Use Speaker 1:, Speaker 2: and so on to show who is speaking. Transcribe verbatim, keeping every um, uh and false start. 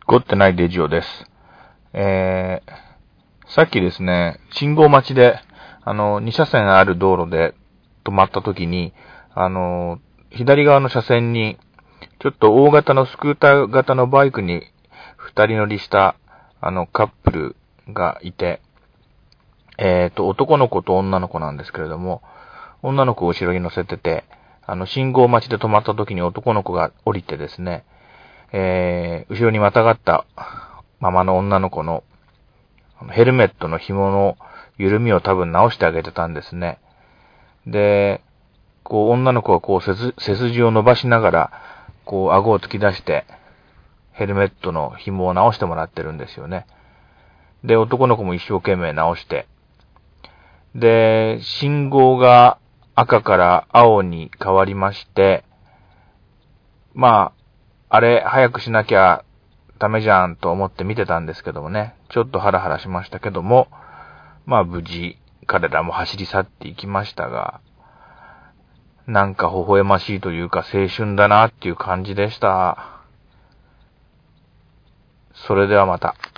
Speaker 1: ゴってないデジオです。えー、さっきですね、信号待ちで、あの、に車線ある道路で止まった時に、あの、左側の車線に、ちょっと大型のスクーター型のバイクに二人乗りした、あの、カップルがいて、えっと、男の子と女の子なんですけれども、女の子を後ろに乗せてて、あの、信号待ちで止まった時に男の子が降りてですね、えー、後ろにまたがったままの女の子のヘルメットの紐の緩みを多分直してあげてたんですね。で、こう女の子はこう背筋、背筋を伸ばしながら、こう顎を突き出して、ヘルメットの紐を直してもらってるんですよね。で、男の子も一生懸命直して、で、信号が赤から青に変わりまして、まあ、あれ、早くしなきゃダメじゃんと思って見てたんですけどもね、ちょっとハラハラしましたけども、まあ無事、彼らも走り去っていきましたが、なんか微笑ましいというか青春だなっていう感じでした。それではまた。